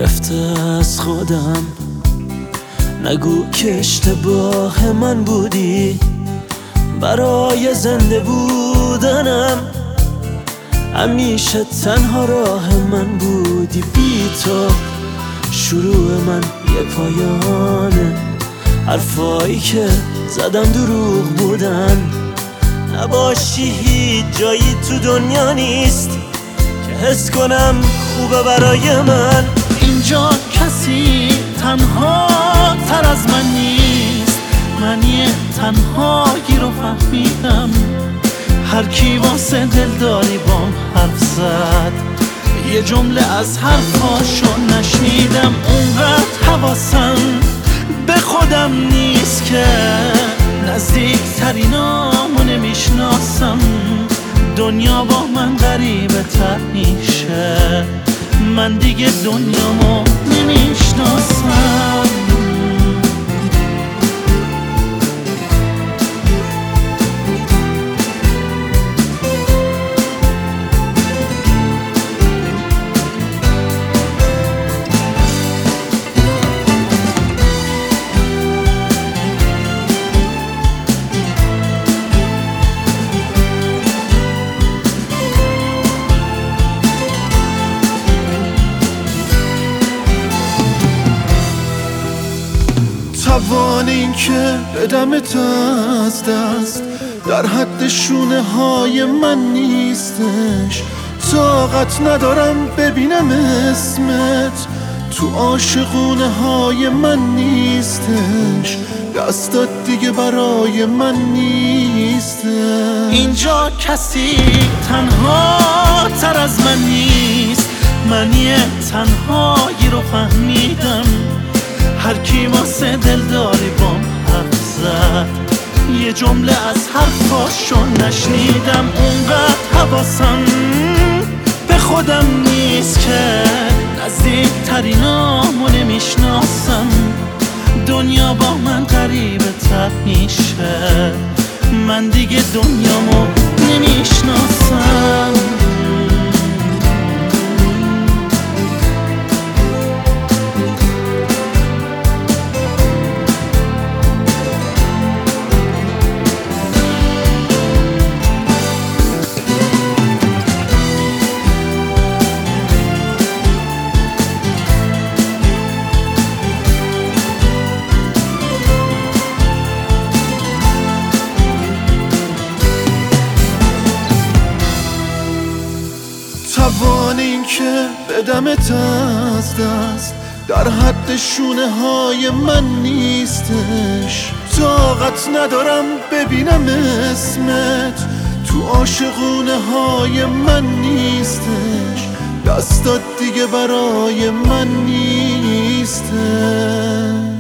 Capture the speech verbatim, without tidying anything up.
گرفته از خودم. نگو که اشتباه من بودی، برای زنده بودنم همیشه تنها راه من بودی. بی تو شروع من یه پایانه، حرفایی که زدم دروغ بودن. نباشی هیچ جایی تو دنیا نیست که حس کنم خوبه برای من. اینجا کسی تنها تر از من نیست، من یه تنهایی رو فهمیدم. هر کی واسه دلداری بام حرف زد، یه جمله از حرفاشو نشنیدم. اونقدر حواسم به خودم نیست که نزدیک ترینامو نمیشناسم. دنیا با من غریبه تر میشه، من دیگه دنیامو نمیشناسم. توان این که بدمت از دست در حد شونه های من نیستش. طاقت ندارم ببینم اسمت تو عاشقونه های من نیستش. دستات دیگه برای من نیستش. اینجا کسی تنها تر از من نیست، من یه تنهایی رو فهمیدم. هر کی واسه دلداری بام حرف زد، یه جمله از حرفاشو نشنیدم. اونقدر حواسم به خودم نیست که نزدیک ترینامو نمیشناسم. دنیا با من غریبه تر میشه، من دیگه دنیامو نمیشناسم. توان این که بدمت از دست در حد شونه های من نیستش. طاقت ندارم ببینم اسمت تو عاشقونه های من نیستش. دستات دیگه برای من نیستش.